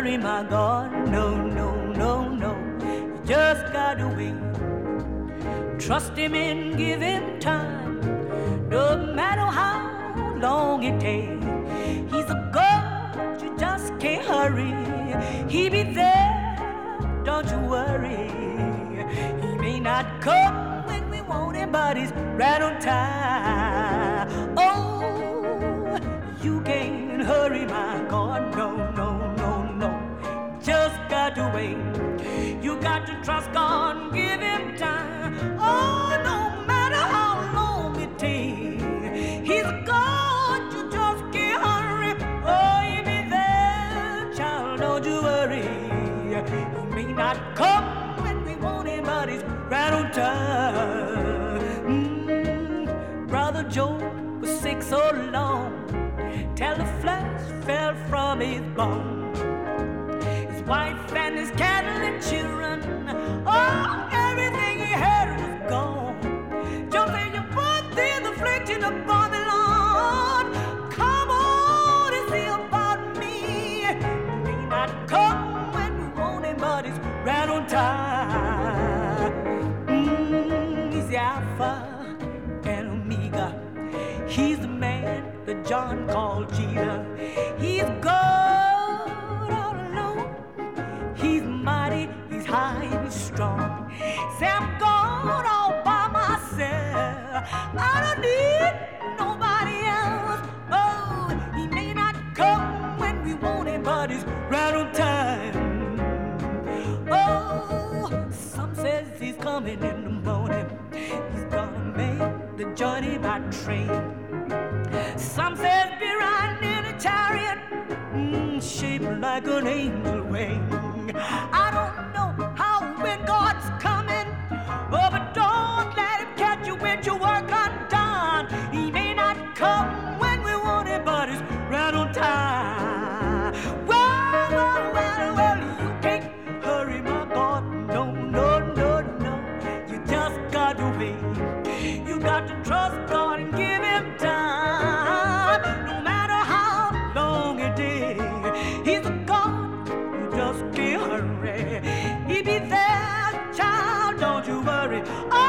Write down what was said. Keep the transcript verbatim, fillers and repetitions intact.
hurry, my God. No, no, no, no. You just gotta wait. Trust him and give him time. No matter how long it takes. He's a God you just can't hurry. He be there, don't you worry. He may not come when we want him, but he's right on time. Oh, you can't hurry, my God. No, no, no, no. Just got to wait. You got to trust God and give him time. Oh, no matter how long it takes. He's a God you just can't hurry. Oh, he be there, child, don't you worry. He may not come when we want him, but he's right on time. Mm, Brother Job was sick so long, till the flesh fell from his bone. His wife and his cattle and children, oh, everything he had was gone. Job said, you put this affliction upon the Lord. Come on and see about me. He may not come when we want him, but he's right on time. Mm, he's the Alpha and Omega. He's the man that John called Jesus. He's God all alone. He's mighty, he's high and strong. Say I'm God all by myself. I don't need nobody else. Oh, he may not come when we want him, but he's right on time. Oh, some says he's coming in the morning. He's gonna make the journey by train. Some says be riding in a chariot, mm, shaped like an angel wing. I don't know how when God's coming, oh, but don't let him catch you with your work undone. He may not come when we want him, but he's right on time. Well, well, well, well, you can't hurry, my God. No, no, no, no. You just got to wait. You got to trust God and give him time. No matter how long it is. He's a God you just can't hurry. He be there, child, don't you worry. Oh,